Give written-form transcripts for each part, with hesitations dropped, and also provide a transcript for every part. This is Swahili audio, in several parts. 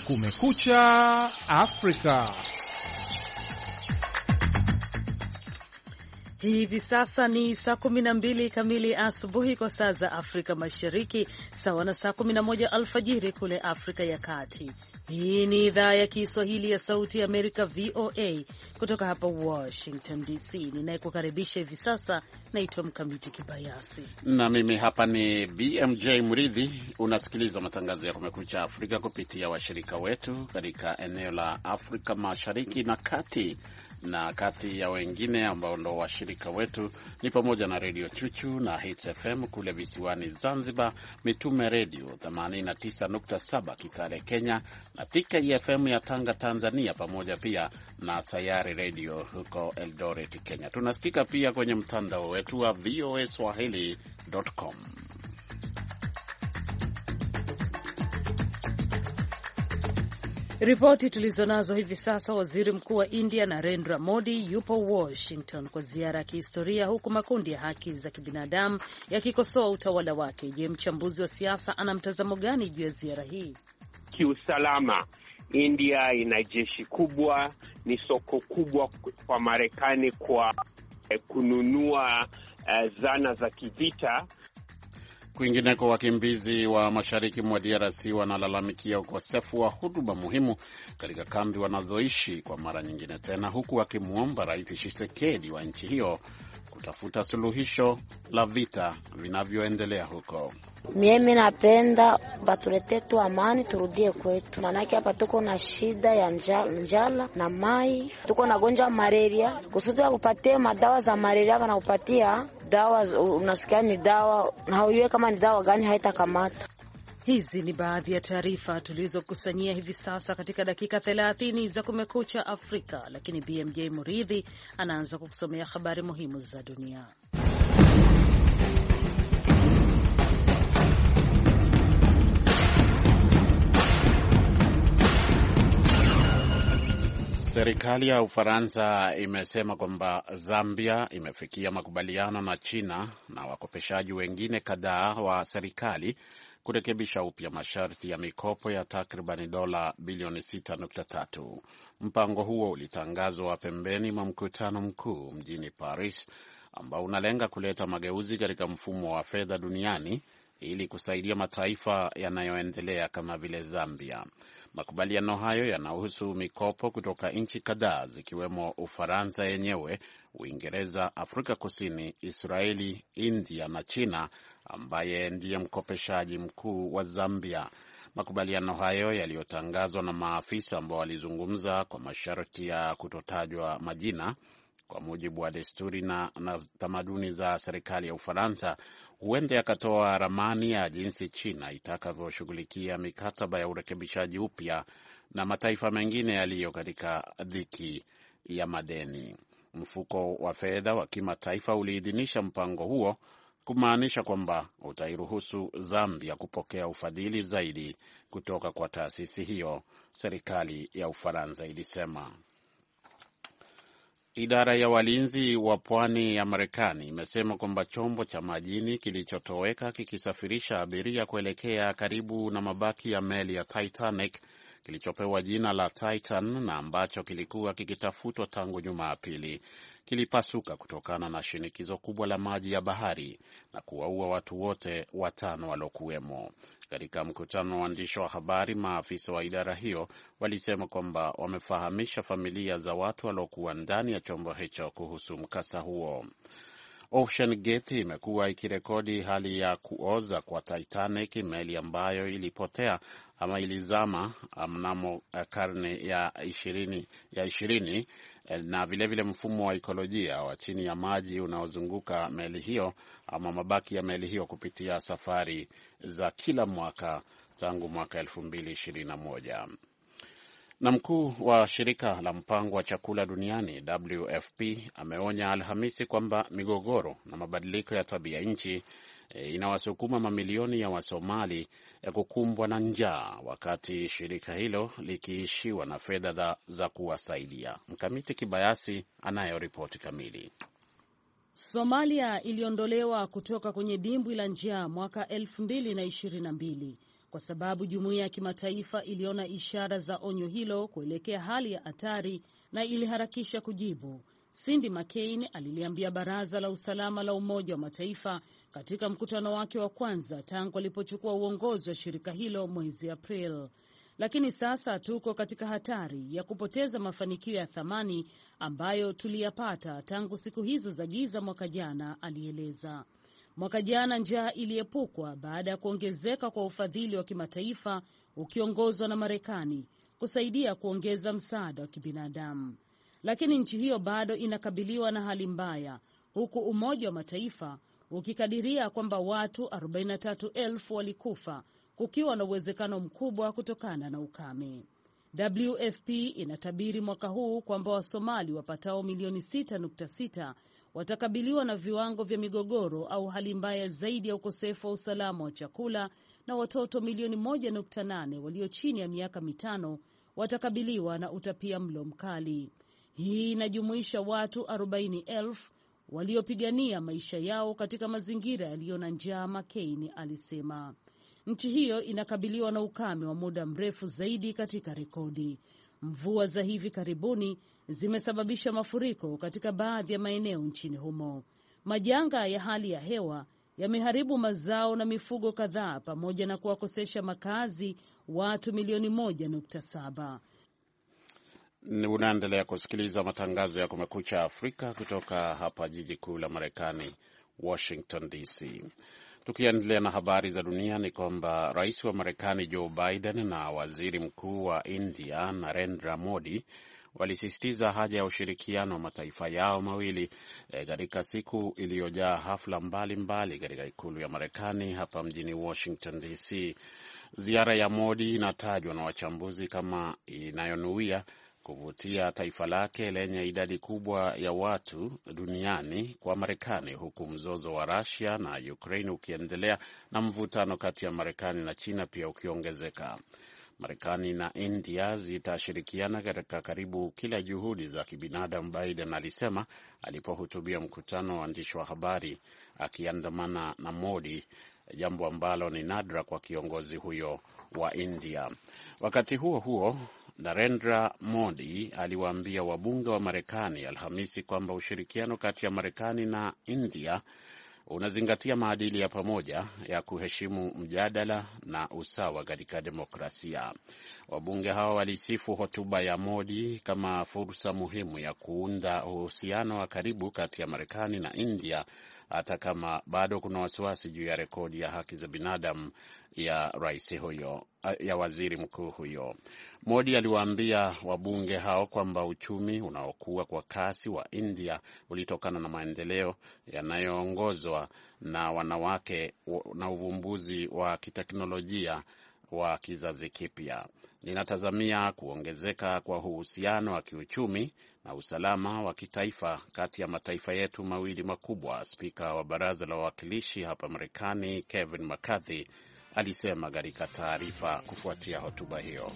Kumekucha Afrika. Hivi sasa ni saa 12 kamili asubuhi kwa saa za Afrika Mashariki, sawa na saa 11 alfajiri kule Afrika ya Kati. Hii ni idhaa ya Kiswahili ya Sauti ya Amerika, VOA, kutoka hapa Washington DC. Ninayekukaribisha hivi sasa naitwa Mkamiti Kibayasi na mimi hapa ni BMJ Mridhi. Unasikiliza matangazo ya Kumekucha Afrika kupitia washirika wetu katika eneo la Afrika Mashariki na Kati, na kati ya wengine ambao ndo washirika wetu ni pamoja na Radio Chuchu na Hits FM kule visiwani Zanzibar, Mitume Radio 89.7 Kitale Kenya, na TKFM ya Tanga Tanzania, pamoja pia na Sayari Radio huko Eldoret Kenya. Tunasikika pia kwenye mtandao wetu wa voaswahili.com. Ripoti tulizonazo hivi sasa: waziri mkuu wa India Narendra Modi yupo Washington kwa ziara ya kihistoria, huku makundi ya haki za kibinadamu yakikosoa utawala wake. Je, mchambuzi wa siasa ana mtazamo gani juu ya ziara hii? Kiusalama, India ina jeshi kubwa, ni soko kubwa kwa Marekani kwa kununua zana za kivita. Kwingineko, wakimbizi wa mashariki mwa DRC wanalalamikia ukosefu wa huduma muhimu katika kambi wanazoishi kwa mara nyingine tena, huku wakimwomba Rais Tshisekedi wa nchi hiyo kutafuta suluhisho la vita vinavyoendelea huko. Mimi napenda batulete tu amani, turudie kwetu, manake hapa tuko na shida ya njala na mai, tuko na gonjwa malaria. Kusudi ya kupatie madawa za malaria, kana kupatia dawa, unasikia ni dawa na hujue kama ni dawa gani, haitakamata. Hizi ni baadhi ya taarifa tulizokusanyia hivi sasa katika dakika 30 za Kumekucha Afrika, lakini BMJ Muridhi anaanza kukusomea habari muhimu za dunia. Serikali ya Ufaransa imesema kwamba Zambia imefikia makubaliano na China na wakopeshaji wengine kadhaa wa serikali kurekebisha upya masharti ya mikopo ya takribani dola bilioni 6.3. Mpango huo ulitangazwa pembeni mwa mkutano mkuu mjini Paris ambao unalenga kuleta mageuzi katika mfumo wa fedha duniani ili kusaidia mataifa yanayoendelea kama vile Zambia. Makubaliano hayo yanahusu mikopo kutoka nchi kadhaa zikiwemo Ufaransa yenyewe, Uingereza, Afrika Kusini, Israeli, India na China ambaye ndiye mkopeshaji mkuu wa Zambia. Makubaliano hayo yaliyotangazwa na maafisa ambao walizungumza kwa masharti ya kutotajwa majina, kwa mujibu wa desturi na tamaduni za serikali ya Ufaransa, huenda yakatoa ramani ya jinsi China itakavyoshughulikia mikataba ya urekebishaji upya na mataifa mengine yaliyo katika dhiki ya madeni. Mfuko wa fedha wa kimataifa uliidhinisha mpango huo, kumaanisha kwamba utairuhusu Zambia kupokea ufadhili zaidi kutoka kwa taasisi hiyo, serikali ya Ufaransa ilisema. Idara ya walinzi wa pwani ya Marekani imesema kwamba chombo cha majini kilichotoweka kikisafirisha abiria kuelekea karibu na mabaki ya meli ya Titanic kilichopewa jina la Titan na ambacho kilikuwa kikitafutwa tangu Jumapili kilipasuka kutokana na shinikizo kubwa la maji ya bahari na kuwaua watu wote 5 waliokuwemo. Katika mkutano wa waandishi wa habari, maafisa wa idara hiyo walisema kwamba wamefahamisha familia za watu waliokuwa ndani ya chombo hicho kuhusu mkasa huo. Ocean Gate imekuwa ikirekodi hali ya kuoza kwa Titanic, meli ambayo ilipotea ama ilizama mnamo karne ya 20 na vilevile mfumo wa ekolojia wa chini ya maji unaozunguka meli hiyo ama mabaki ya meli hiyo kupitia safari za kila mwaka tangu mwaka 2021. Na mkuu wa shirika la mpango wa chakula duniani WFP ameonya Alhamisi kwamba migogoro na mabadiliko ya tabia nchi inawasukuma mamilioni ya Wasomali kukumbwa na njaa, wakati shirika hilo likiishiwa na fedha za kuwasaidia. Mkamiti Kibayasi anayo ripoti kamili. Somalia iliondolewa kutoka kwenye dimbwi la njaa mwaka 2022 kwa sababu jumuiya ya kimataifa iliona ishara za onyo hilo kuelekea hali ya hatari na iliharakisha kujibu. Cindy McCain aliliambia Baraza la Usalama la Umoja wa Mataifa katika mkutano wake wa kwanza tangu alipochukua uongozi wa shirika hilo mwezi April. Lakini sasa tuko katika hatari ya kupoteza mafanikio ya thamani ambayo tuliyapata tangu siku hizo za giza mwaka jana, alieleza. Mwaka jana njaa iliepukwa baada ya kuongezeka kwa ufadhili wa kimataifa ukiongozwa na Marekani kusaidia kuongeza msaada wa kibinadamu. Lakini nchi hiyo bado inakabiliwa na hali mbaya, huku Umoja wa Mataifa ukikadiria kwamba watu 43,000 walikufa, kukiwa na uwezekano mkubwa kutokana na ukame. WFP inatabiri mwaka huu kwamba Wasomali wapatao milioni 6.6 watakabiliwa na viwango vya migogoro au hali mbaya zaidi ya ukosefu wa usalama wa chakula, na watoto milioni 1.8 walio chini ya miaka 5 watakabiliwa na utapia mlo mkali. Hii inajumuisha watu 40,000 waliopigania maisha yao katika mazingira yaliyo na njaa, McCain alisema. Nchi hiyo inakabiliwa na ukame wa muda mrefu zaidi katika rekodi. Mvua za hivi karibuni zimesababisha mafuriko katika baadhi ya maeneo nchini humo. Majanga ya hali ya hewa yameharibu mazao na mifugo kadhaa pamoja na kuwakosesha makazi watu milioni 1.7. Unaendelea kusikiliza matangazo ya Kumekucha Afrika kutoka hapa jiji kuu la Marekani, Washington DC. Tukiendelea na habari za dunia ni kwamba rais wa Marekani Joe Biden na waziri mkuu wa India Narendra Modi walisisitiza haja ya ushirikiano wa mataifa yao mawili katika siku iliyojaa hafla mbalimbali katika ikulu ya Marekani hapa mjini Washington DC. Ziara ya Modi inatajwa na wachambuzi kama inayonuia kuvutia taifa lake lenye idadi kubwa ya watu duniani kwa Marekani, huku mzozo wa Russia na Ukraine ukiendelea na mvutano kati ya Marekani na China pia ukiongezeka. Marekani na India zitashirikiana katika karibu kila juhudi za kibinadamu, Biden alisema alipohutubia mkutano wa waandishi wa habari akiandamana na Modi, jambo ambalo ni nadra kwa kiongozi huyo wa India. Wakati huo huo, Narendra Modi aliwaambia wabunge wa Marekani Alhamisi kwamba ushirikiano kati ya Marekani na India unazingatia maadili ya pamoja ya kuheshimu mjadala na usawa katika demokrasia. Wabunge hao walisifu hotuba ya Modi kama fursa muhimu ya kuunda uhusiano wa karibu kati ya Marekani na India, hata kama bado kuna wasiwasi juu ya rekodi ya haki za binadamu ya rais huyo, ya waziri mkuu huyo. Modi aliwaambia wabunge hao kwamba uchumi unaokuwa kwa kasi wa India ulitokana na maendeleo yanayoongozwa na wanawake na uvumbuzi wa kiteknolojia wa kizazi kipya. Ninatazamia kuongezeka kwa uhusiano wa kiuchumi na usalama wa kitaifa kati ya mataifa yetu mawili makubwa, Spika wa Baraza la Wawakilishi hapa Marekani Kevin McCarthy alisema katika taarifa kufuatia hotuba hiyo.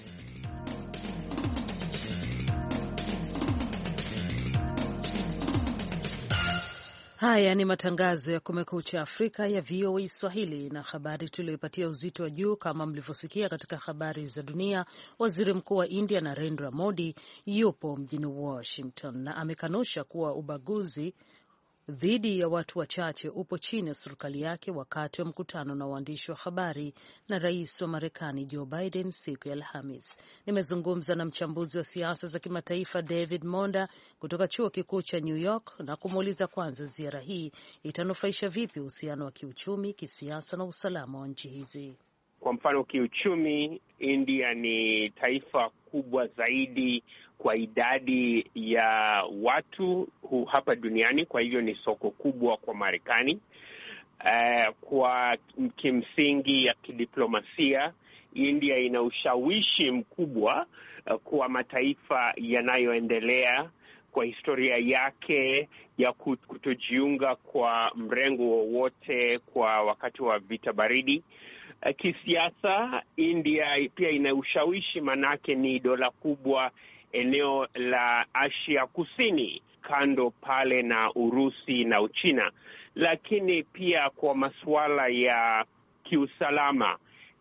Haya ni matangazo ya Kumekucha Afrika ya VOA Swahili, na habari tuliyoipatia uzito wa juu kama mlivyosikia katika habari za dunia. Waziri Mkuu wa India Narendra Modi yupo mjini Washington na amekanusha kuwa ubaguzi dhidi ya watu wachache upo chini ya serikali yake wakati wa mkutano na waandishi wa habari na rais wa Marekani Joe Biden siku ya Alhamis. Nimezungumza na mchambuzi wa siasa za kimataifa David Monda kutoka chuo kikuu cha New York na kumuuliza kwanza ziara hii itanufaisha vipi uhusiano wa kiuchumi, kisiasa na usalama wa nchi hizi. Kwa mfano kiuchumi, India ni taifa kubwa zaidi kwa idadi ya watu hapa duniani, kwa hivyo ni soko kubwa kwa Marekani. Kwa kimsingi ya kidiplomasia, India ina ushawishi mkubwa kwa mataifa yanayoendelea kwa historia yake ya kutojiunga kwa mrengo wowote kwa wakati wa vita baridi. Kisiasa, India pia ina ushawishi, manake ni dola kubwa eneo la Asia Kusini, kando pale na Urusi na Uchina. Lakini pia kwa masuala ya kiusalama,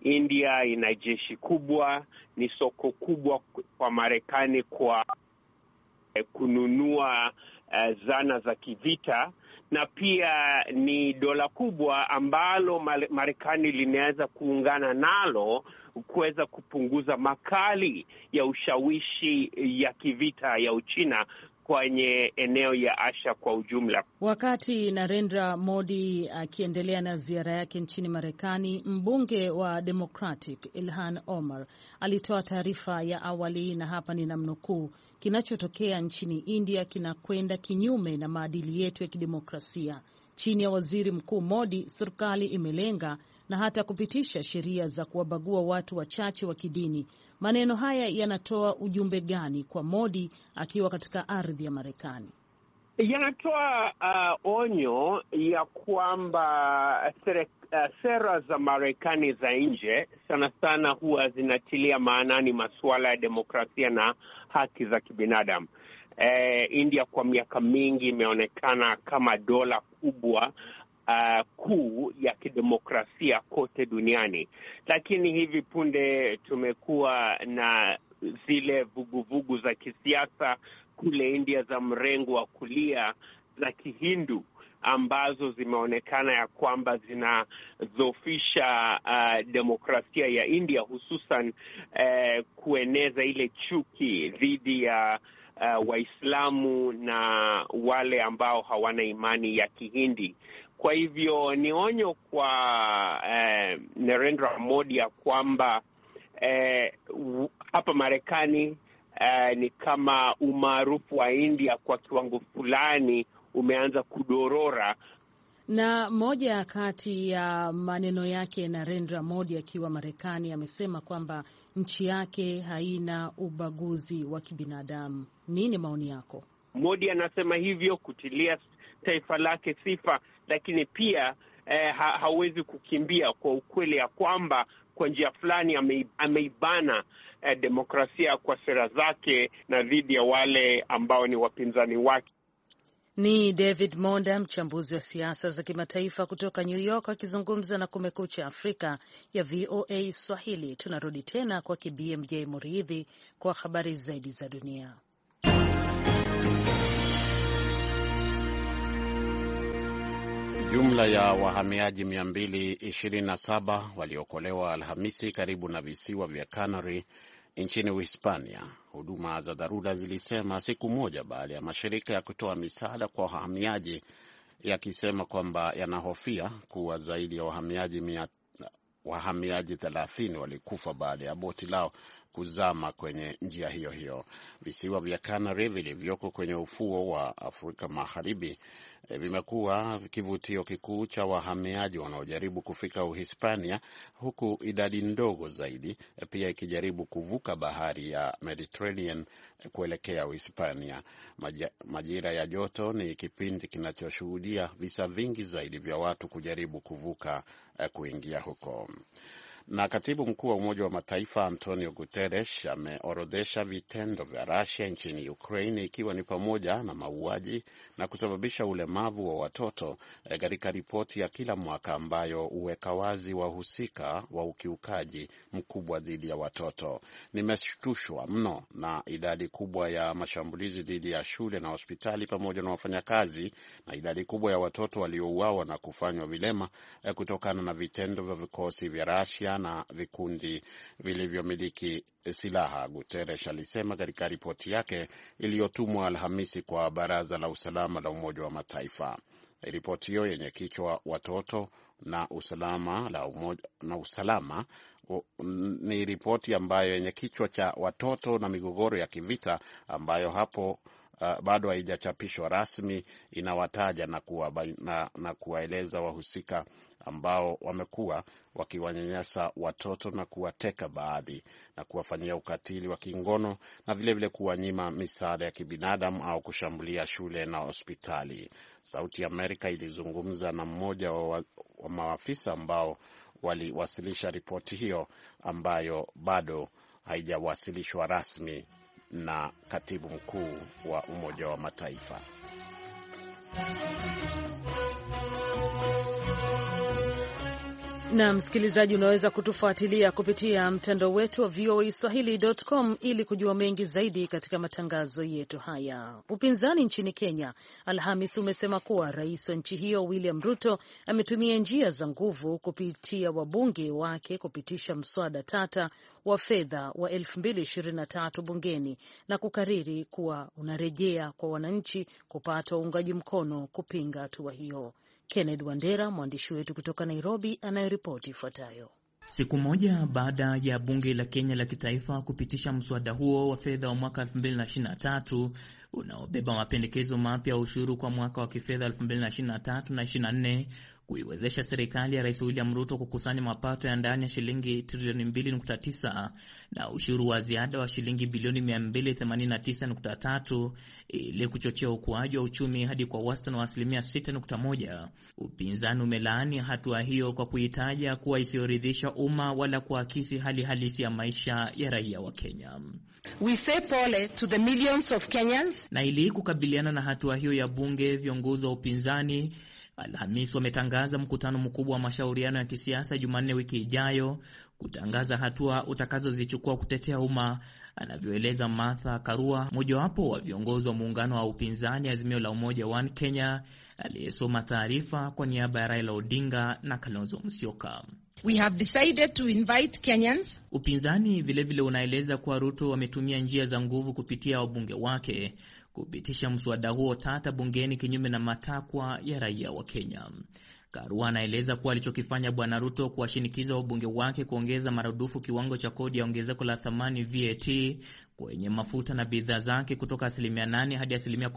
India ina jeshi kubwa, ni soko kubwa kwa Marekani kwa kununua zana za kivita, na pia ni dola kubwa ambalo Marekani linaweza kuungana nalo kuweza kupunguza makali ya ushawishi ya kivita ya Uchina kwenye eneo ya Asia kwa ujumla. Wakati Narendra Modi akiendelea na ziara yake nchini Marekani, mbunge wa Democratic Ilhan Omar alitoa taarifa ya awali, na hapa ninamnukuu: kinachotokea nchini India kinakwenda kinyume na maadili yetu ya kidemokrasia. Chini ya waziri mkuu Modi, serikali imelenga na hata kupitisha sheria za kuwabagua watu wachache wa kidini. Maneno haya yanatoa ujumbe gani kwa Modi akiwa katika ardhi ya Marekani? Yanatoa onyo ya kwamba sera za Marekani za nje sana sana huwa zinatilia maanani masuala ya demokrasia na haki za kibinadamu. India kwa miaka mingi imeonekana kama dola kubwa kuu ya kidemokrasia kote duniani, lakini hivi punde tumekuwa na zile vuguvugu za kisiasa kule India za mrengo wa kulia za Kihindu ambazo zimeonekana ya kwamba zinadhoofisha demokrasia ya India, hususan kueneza ile chuki dhidi ya Waislamu na wale ambao hawana imani ya Kihindi. Kwa hivyo ni onyo kwa Narendra Modi ya kwamba hapa Marekani ni kama umaarufu wa India kwa kiwango fulani umeanza kudorora. Na moja kati ya maneno yake Narendra Modi akiwa Marekani amesema kwamba nchi yake haina ubaguzi wa kibinadamu. Nini maoni yako? Modi anasema hivyo kutilia taifa lake sifa, lakini pia hawezi kukimbia kwa ukweli ya kwamba kwa njia fulani ameibana demokrasia kwa sera zake na dhidi ya wale ambao ni wapinzani wake. Ni David Monda, mchambuzi wa siasa za kimataifa kutoka New York, akizungumza na Kumekucha Afrika ya VOA Swahili. Tunarudi tena kwa BMJ Muridhi kwa habari zaidi za dunia. Jumla ya wahamiaji 227 waliokolewa Alhamisi karibu na visiwa vya Canary nchini Uhispania, huduma za dharura zilisema siku moja baada ya mashirika ya kutoa misaada kwa wahamiaji yakisema kwamba yanahofia kuwa zaidi ya wahamiaji 30 walikufa baada ya boti lao kuzama kwenye njia hiyo hiyo. Visiwa vya Canary vilivyoko kwenye ufuo wa Afrika Magharibi vimekuwa kivutio kikuu cha wahamiaji wanaojaribu kufika Uhispania, huku idadi ndogo zaidi pia ikijaribu kuvuka bahari ya Mediterranean kuelekea Uhispania. Majira ya joto ni kipindi kinachoshuhudia visa vingi zaidi vya watu kujaribu kuvuka kuingia huko. Na katibu mkuu wa Umoja wa Mataifa Antonio Guterres ameorodhesha vitendo vya Russia nchini Ukraine, ikiwa ni pamoja na mauaji na kusababisha ulemavu wa watoto katika ripoti ya kila mwaka ambayo huweka wazi wahusika wa ukiukaji mkubwa dhidi ya watoto. Nimeshtushwa mno na idadi kubwa ya mashambulizi dhidi ya shule na hospitali pamoja na wafanyakazi, na idadi kubwa ya watoto waliouawa na kufanywa vilema kutokana na vitendo vya vikosi vya Russia na vikundi vilivyomiliki silaha, Guterres alisema katika ripoti yake iliyotumwa Alhamisi kwa Baraza la Usalama la Umoja wa Mataifa. Ripoti hiyo yenye kichwa watoto na usalama ni ripoti ambayo yenye kichwa cha watoto na migogoro ya kivita, ambayo hapo bado haijachapishwa rasmi, inawataja na kuwaeleza wahusika ambao wamekuwa wakiwanyanyasa watoto na kuwateka baadhi na kuwafanyia ukatili wa kingono na vilevile kuwanyima misaada ya kibinadamu au kushambulia shule na hospitali. Sauti ya Amerika ilizungumza na mmoja wa maafisa ambao waliwasilisha ripoti hiyo ambayo bado haijawasilishwa rasmi na katibu mkuu wa Umoja wa Mataifa. Na msikilizaji, unaweza kutufuatilia kupitia mtandao wetu wa voaswahili.com ili kujua mengi zaidi katika matangazo yetu haya. Upinzani nchini Kenya Alhamis umesema kuwa rais wa nchi hiyo William Ruto ametumia njia za nguvu kupitia wabunge wake kupitisha mswada tata wa fedha wa 2023 bungeni na kukariri kuwa unarejea kwa wananchi kupata uungaji mkono kupinga hatua hiyo. Kennedy Wandera, mwandishi wetu kutoka Nairobi, anayeripoti ifuatayo. Siku moja baada ya bunge la Kenya la kitaifa kupitisha mswada huo wa fedha wa mwaka 2023 unaobeba mapendekezo mapya ya ushuru kwa mwaka wa kifedha 2023 na 24 kuiwezesha serikali ya Rais William Ruto kukusanya mapato ya ndani ya shilingi trilioni 2.9 na ushuru wa ziada wa shilingi bilioni 289.3 ili kuchochea ukuaji wa uchumi hadi kwa wastani wa 6.1. Upinzani umelaani hatua hiyo kwa kuitaja kuwa isiyoridhisha umma wala kuakisi hali halisi ya maisha ya raia wa Kenya. We say pole to the millions of Kenyans. Na ili kukabiliana na hatua hiyo ya bunge, viongozi wa upinzani Alhamis wametangaza mkutano mkubwa wa mashauriano ya kisiasa Jumanne wiki ijayo kutangaza hatua utakazozichukua kutetea umma, anavyoeleza Martha Karua, mojawapo wa viongozi wa muungano wa upinzani Azimio la Umoja One Kenya, aliyesoma taarifa kwa niaba ya Raila Odinga na Kalonzo Musyoka. We have decided to invite Kenyans. Upinzani vilevile unaeleza kuwa Ruto wametumia njia za nguvu kupitia wabunge wake kupitisha mswada huo tata bungeni kinyume na matakwa ya raia wa Kenya. Karua anaeleza kuwa alichokifanya Bwana Ruto kuwashinikiza wabunge wake kuongeza maradufu kiwango cha kodi ya ongezeko la thamani VAT kwenye mafuta na bidhaa zake kutoka 8% hadi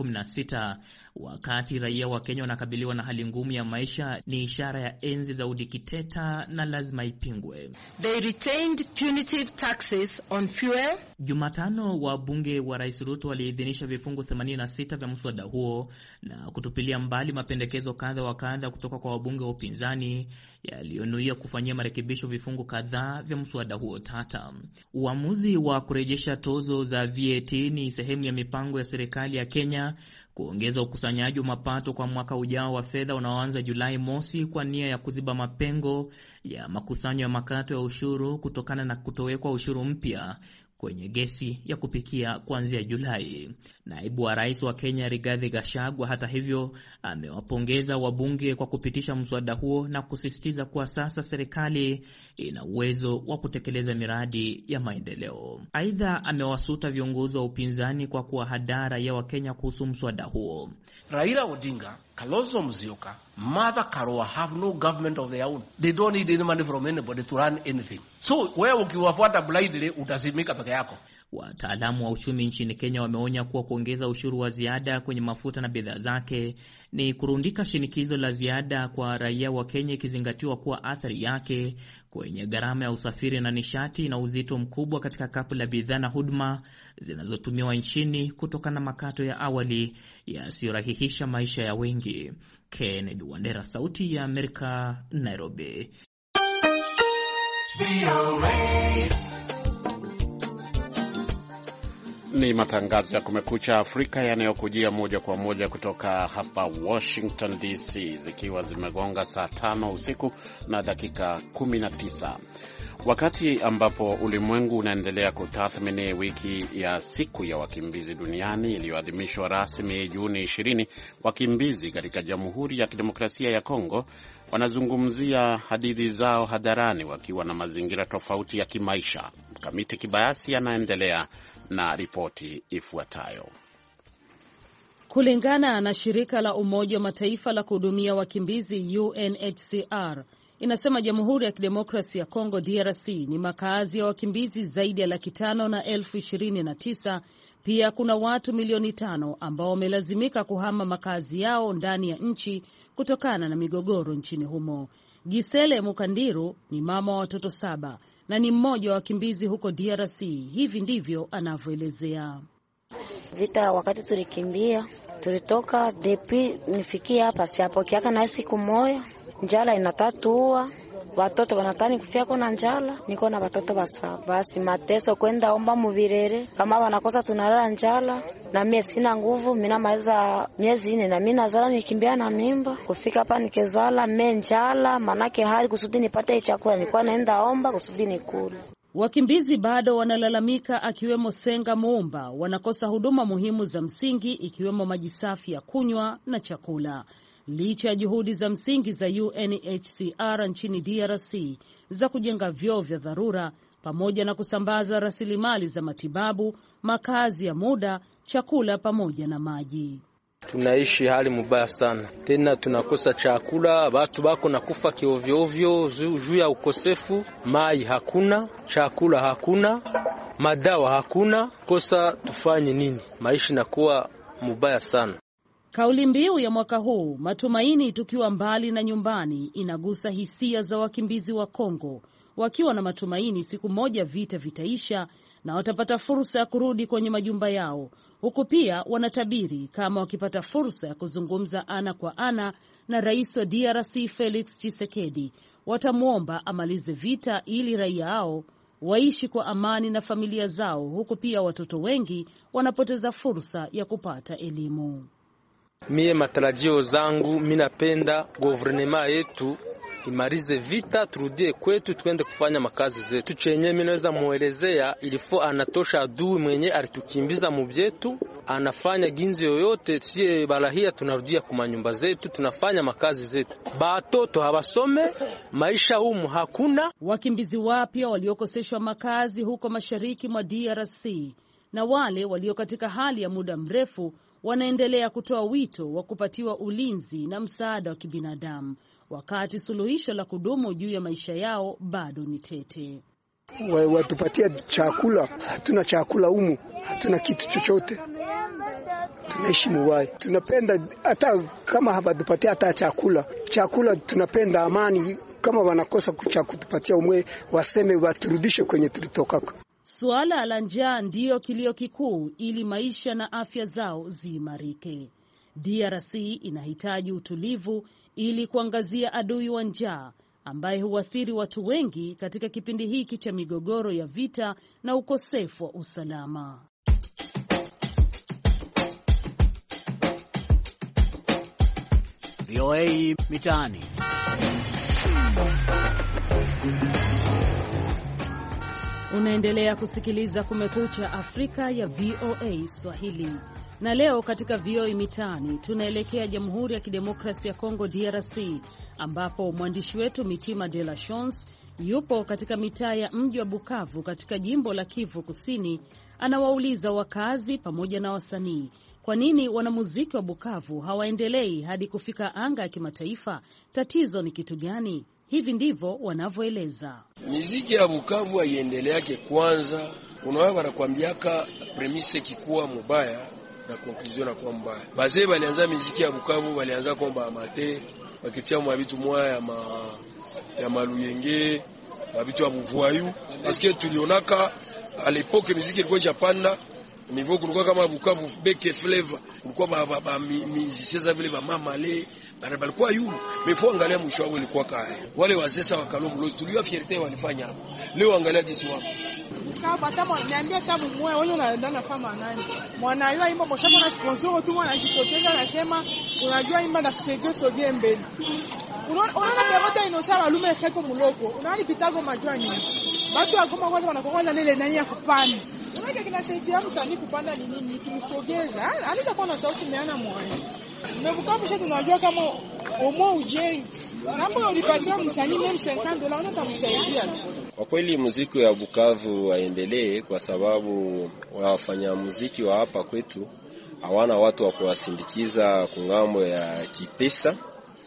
16%, wakati raia wa Kenya wanakabiliwa na hali ngumu ya maisha, ni ishara ya enzi za udikiteta na lazima ipingwe. They retained punitive taxes on fuel. Jumatano wabunge wa Rais Ruto waliidhinisha vifungu 86 vya mswada huo na kutupilia mbali mapendekezo kadha wa kadha kutoka kwa wabunge wa upinzani yaliyonuia kufanyia marekebisho vifungu kadhaa vya mswada huo tata. Uamuzi wa kurejesha tozo za VAT ni sehemu ya mipango ya serikali ya Kenya kuongeza ukusanyaji wa mapato kwa mwaka ujao wa fedha unaoanza Julai mosi kwa nia ya kuziba mapengo ya makusanyo ya makato ya ushuru kutokana na kutowekwa ushuru mpya kwenye gesi ya kupikia kuanzia Julai. Naibu wa rais wa Kenya Rigathi Gachagua, hata hivyo, amewapongeza wabunge kwa kupitisha mswada huo na kusisitiza kuwa sasa serikali ina uwezo wa kutekeleza miradi ya maendeleo. Aidha, amewasuta viongozi wa upinzani kwa kuwahadaa raia wa Kenya kuhusu mswada huo. Raila Odinga, Kalonzo Musyoka, Martha Karua have no government of their own. They don't need any money from anybody to run anything. So wewe ukiwafuata blindly utazimika peke yako. Wataalamu wa uchumi nchini Kenya wameonya kuwa kuongeza ushuru wa ziada kwenye mafuta na bidhaa zake ni kurundika shinikizo la ziada kwa raia wa Kenya, ikizingatiwa kuwa athari yake kwenye gharama ya usafiri na nishati na uzito mkubwa katika kapu la bidhaa na huduma zinazotumiwa nchini kutokana na makato ya awali yasiyorahihisha maisha ya wengi. Kennedy Wandera, Sauti ya Amerika, Nairobi. Ni matangazo ya Kumekucha Afrika yanayokujia moja kwa moja kutoka hapa Washington DC, zikiwa zimegonga saa 5 usiku na dakika 19. Wakati ambapo ulimwengu unaendelea kutathmini wiki ya siku ya wakimbizi duniani iliyoadhimishwa rasmi Juni 20, wakimbizi katika Jamhuri ya Kidemokrasia ya Kongo wanazungumzia hadithi zao hadharani wakiwa na mazingira tofauti ya kimaisha. Kamiti Kibayasi anaendelea na ripoti ifuatayo. Kulingana na shirika la Umoja wa Mataifa la kuhudumia wakimbizi UNHCR, inasema Jamhuri ya Kidemokrasia ya Kongo DRC ni makazi ya wakimbizi zaidi ya 529,029. Pia kuna watu milioni 5 ambao wamelazimika kuhama makazi yao ndani ya nchi kutokana na migogoro nchini humo. Gisele Mukandiru ni mama wa watoto 7 na ni mmoja wa wakimbizi huko DRC. Hivi ndivyo anavyoelezea. Vita wakati tulikimbia, tulitoka depi nifikia hapa siapo kiaka na siku moja, njala inatatua watoto wanatani kufia kona njala, niko na watoto basaba. Basi mateso kwenda omba mubirere, kama wanakosa tunalala njala, na mimi sina nguvu, mimi namaliza miezi 4 na mimi nazala nikimbia na mimba. Kufika hapa nikezala mimi njala, manake hali kusudi nipate chakula, nilikuwa naenda omba kusudi nikule. Wakimbizi bado wanalalamika, akiwemo Senga Muumba, wanakosa huduma muhimu za msingi ikiwemo maji safi ya kunywa na chakula. Licha ya juhudi za msingi za UNHCR nchini DRC za kujenga vyoo vya dharura pamoja na kusambaza rasilimali za matibabu, makazi ya muda, chakula pamoja na maji. Tunaishi hali mubaya sana. Tena tunakosa chakula, watu bako nakufa kiovyo ovyo juu ya ukosefu, mai hakuna, chakula hakuna, madawa hakuna. Kosa tufanye nini? Maisha nakuwa mubaya sana. Kauli mbiu ya mwaka huu, matumaini tukiwa mbali na nyumbani, inagusa hisia za wakimbizi wa Kongo, wakiwa na matumaini siku moja vita vitaisha na watapata fursa ya kurudi kwenye majumba yao, huku pia wanatabiri kama wakipata fursa ya kuzungumza ana kwa ana na rais wa DRC Felix Tshisekedi, watamwomba amalize vita ili raia hao waishi kwa amani na familia zao, huku pia watoto wengi wanapoteza fursa ya kupata elimu. Mie matarajio zangu, mimi napenda gouvernement yetu imalize vita, turudie kwetu, tuende kufanya makazi zetu. Chenye mimi naweza muelezea, ilifo anatosha adui mwenye alitukimbiza mubyetu, anafanya ginzi yoyote, sie balahia tunarudia kwa nyumba zetu, tunafanya makazi zetu. Batoto hawasome, maisha humu hakuna. Wakimbizi wapya waliokoseshwa makazi huko mashariki mwa DRC na wale walio katika hali ya muda mrefu wanaendelea kutoa wito wa kupatiwa ulinzi na msaada wa kibinadamu, wakati suluhisho la kudumu juu ya maisha yao bado ni tete. Watupatia chakula, hatuna chakula humu, hatuna kitu chochote. Tunaishi muwai. Tunapenda hata kama hawatupatia hata chakula tunapenda amani. Kama wanakosa kutupatia umwe, waseme waturudishe kwenye tulitoka. Suala la njaa ndiyo kilio kikuu ili maisha na afya zao ziimarike. DRC inahitaji utulivu ili kuangazia adui wa njaa ambaye huathiri watu wengi katika kipindi hiki cha migogoro ya vita na ukosefu wa usalama. VOA Mitaani. Unaendelea kusikiliza Kumekucha Afrika ya VOA Swahili. Na leo katika VOA Mitaani tunaelekea Jamhuri ya Kidemokrasia ya Kongo DRC, ambapo mwandishi wetu Mitima de la Chance yupo katika mitaa ya mji wa Bukavu katika jimbo la Kivu Kusini. Anawauliza wakazi pamoja na wasanii kwa nini wanamuziki wa Bukavu hawaendelei hadi kufika anga ya kimataifa. Tatizo ni kitu gani? Hivi ndivyo wanavyoeleza. Muziki ya Bukavu haiendeleake. Kwanza unaona wanakuambiaka premise kikuwa mubaya na conclusion na kwa mbaya. Bazee walianza muziki ya Bukavu walianza kwamba amateur, wakitia mwa vitu moya ya maluyenge, na vitu ya buvoyu, parce que tulionaka à l'époque muziki ilikuwa japanda niveau kulikuwa kama Bukavu Beke Flavor, kulikuwa ba musiciens vile ba Mama Le bana balikuwa yulu. Mefo angalia mwisho wao ilikuwa kaya. Wale wazesa wa Kalombo tulio fierté walifanya hapo. Leo angalia jinsi wao. Kama kama niambia tabu moyo wewe unaendana kama nani? Mwana yule imba mshaka na sponsor tu mwana akipoteza anasema unajua imba na kusaidia sogea mbele. Unaona perota inosa walume feko muloko. Unaona pitago majwani. Watu wakoma kwanza wanakoanza nile nani ya kupanda. Unaona kinasaidia msanii kupanda ni nini? Kimsogeza. Anaweza kuwa na sauti meana moyo. Mbukavu shetu tunajua kama omo uje. Napo ulipatia msanii $50 unaweza kumsaidia. Kwa kweli muziki wa Bukavu waendelee kwa sababu wafanya muziki wa hapa kwetu hawana watu wa kuwasindikiza kungambo ya kipesa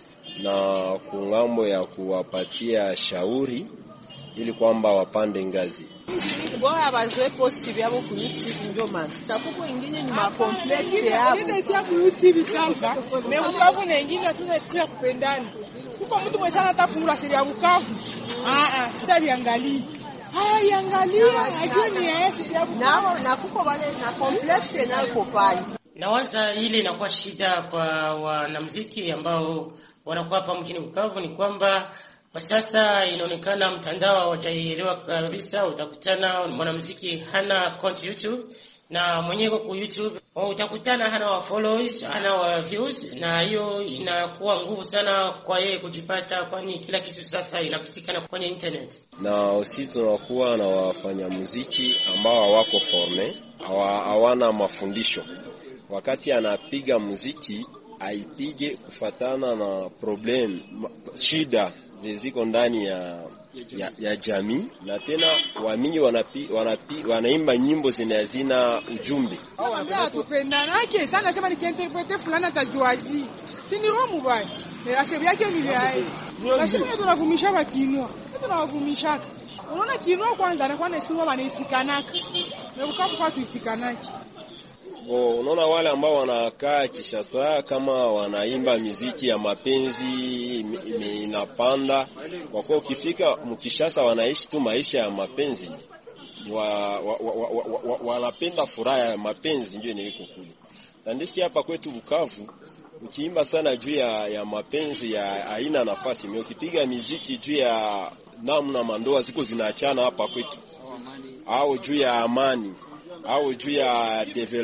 na kungambo ya kuwapatia shauri ili kwamba wapande ngazi. Bora bazoe posti byabo ku YouTube ndio maana. Takuko ingine ni ma complex yao. Ile pia ku YouTube sasa. Mais Bukavu na ingine tunasikia kupendana. Kuko mtu mwenye sana tafungula siri ya Bukavu. Sitaviangalia. Iangalia, ajue ni yetu ya Bukavu. Na kuko wale na complex na kopali. Nawaza ile inakuwa shida kwa wanamuziki ambao wanakuwa hapa mjini Bukavu ni kwamba Kwa sasa inaonekana mtandao hawajaielewa kabisa. Utakutana mwanamuziki hana account YouTube na mwenyewe kwa YouTube, utakutana hana wa followers, hana wa views, na hiyo inakuwa nguvu sana kwa yeye kujipata, kwani kila kitu sasa inapatikana kwenye internet. Na sisi tunakuwa na wafanya muziki ambao hawako forme, hawana mafundisho. Wakati anapiga muziki aipige kufatana na problem, shida ziko ndani ya jamii, na tena waamini wanaimba nyimbo zinazina ujumbe. Wanaambia tupendanake sana, sema nikiinterprete fulani atajuaji. Si ni romu bwana. Asebi yake ni yeye. Lakini tunavumisha wakinwa. Tunawavumisha. Unaona kinwa kwanza anakuwa na simu wanaitsikanaka. Na ukapo kwa tuitsikanaki. Unaona wale ambao wanakaa Kinshasa kama wanaimba muziki ya mapenzi inapanda, kwa kuwa ukifika mkishasa wanaishi tu maisha ya mapenzi, wanapenda furaha ya mapenzi, ndio iko kule. Tandiki hapa kwetu Bukavu ukiimba sana juu ya mapenzi ya haina nafasi. Mimi ukipiga muziki juu ya namna mandoa ziko zinaachana hapa kwetu, au juu ya amani, au juu ya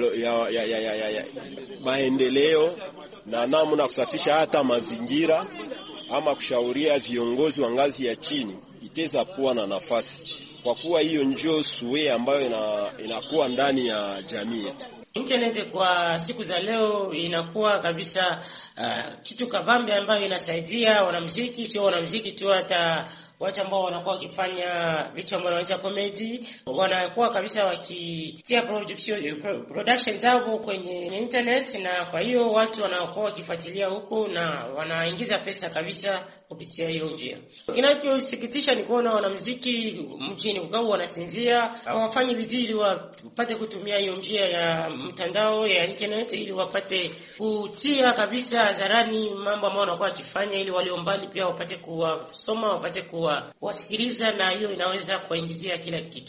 maendeleo na namna kusafisha hata mazingira, ama kushauria viongozi wa ngazi ya chini, itaweza kuwa na nafasi, kwa kuwa hiyo njoo suwe ambayo inakuwa ndani ya jamii yetu. Internet kwa siku za leo inakuwa kabisa kitu kabambe ambayo inasaidia wanamuziki, sio wanamuziki tu, hata watu ambao wanakuwa wakifanya vitu ambavyo wanaita comedy, wanakuwa kabisa wakitia production zao kwenye internet, na kwa hiyo watu wanakuwa wakifuatilia huko na wanaingiza pesa kabisa kupitia hiyo njia. Kinachosikitisha ni kuona wanamuziki mjini Bukavu wanasinzia, hawafanyi bidii ili wapate kutumia hiyo njia ya mtandao ya internet ili wapate kutia kabisa hadharani mambo ambayo wanakuwa wakifanya, ili walio mbali pia wapate kuwasoma, wapate kuwasikiliza, na hiyo inaweza kuwaingizia kila kitu.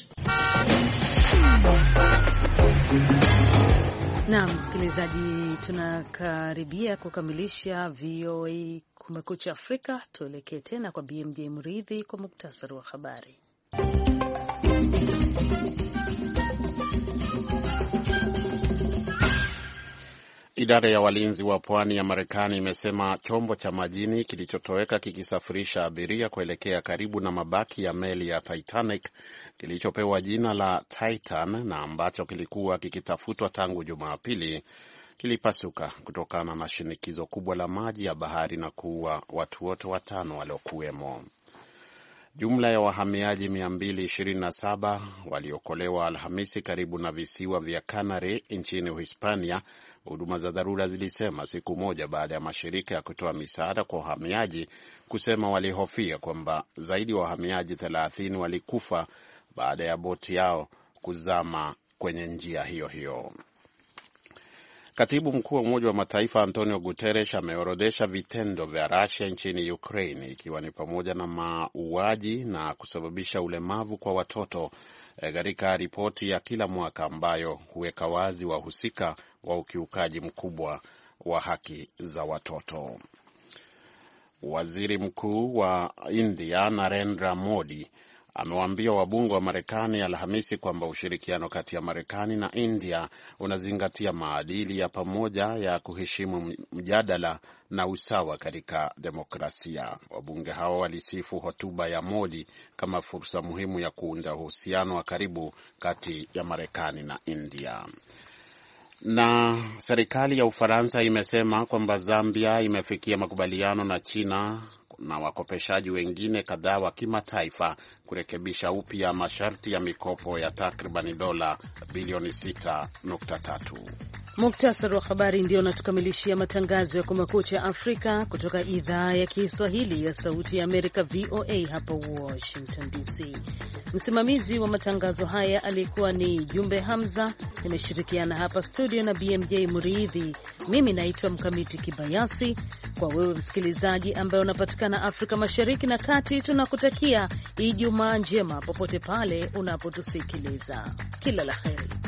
Na msikilizaji, tunakaribia kukamilisha VOA Kumekucha Afrika. Tuelekee tena kwa BMJ Mridhi kwa muktasari wa habari. Idara ya walinzi wa pwani ya Marekani imesema chombo cha majini kilichotoweka kikisafirisha abiria kuelekea karibu na mabaki ya meli ya Titanic kilichopewa jina la Titan na ambacho kilikuwa kikitafutwa tangu Jumapili kilipasuka kutokana na shinikizo kubwa la maji ya bahari na kuua watu wote 5 waliokuwemo. Jumla ya wahamiaji 227 waliokolewa Alhamisi karibu na visiwa vya Canary nchini Uhispania, huduma za dharura zilisema, siku moja baada ya mashirika ya kutoa misaada kwa wahamiaji kusema walihofia kwamba zaidi ya wahamiaji 30 walikufa baada ya boti yao kuzama kwenye njia hiyo hiyo. Katibu mkuu wa Umoja wa Mataifa Antonio Guterres ameorodesha vitendo vya Russia nchini Ukraine, ikiwa ni pamoja na mauaji na kusababisha ulemavu kwa watoto katika ripoti ya kila mwaka ambayo huweka wazi wahusika wa ukiukaji mkubwa wa haki za watoto. Waziri Mkuu wa India Narendra Modi amewaambia wabunge wa Marekani Alhamisi kwamba ushirikiano kati ya Marekani na India unazingatia maadili ya pamoja ya kuheshimu mjadala na usawa katika demokrasia. Wabunge hao walisifu hotuba ya Modi kama fursa muhimu ya kuunda uhusiano wa karibu kati ya Marekani na India. Na serikali ya Ufaransa imesema kwamba Zambia imefikia makubaliano na China na wakopeshaji wengine kadhaa wa kimataifa kurekebisha upya masharti ya mikopo ya takribani dola bilioni 6.3. Muktasari wa habari ndio unatukamilishia matangazo ya Kumekucha Afrika kutoka idhaa ya Kiswahili ya Sauti ya Amerika, VOA hapa Washington DC. Msimamizi wa matangazo haya alikuwa ni Jumbe Hamza. Nimeshirikiana hapa studio na BMJ Muridhi. Mimi naitwa Mkamiti Kibayasi. Kwa wewe msikilizaji ambaye unapatikana Afrika Mashariki na Kati, tunakutakia Ijumaa njema popote pale unapotusikiliza. Kila la heri.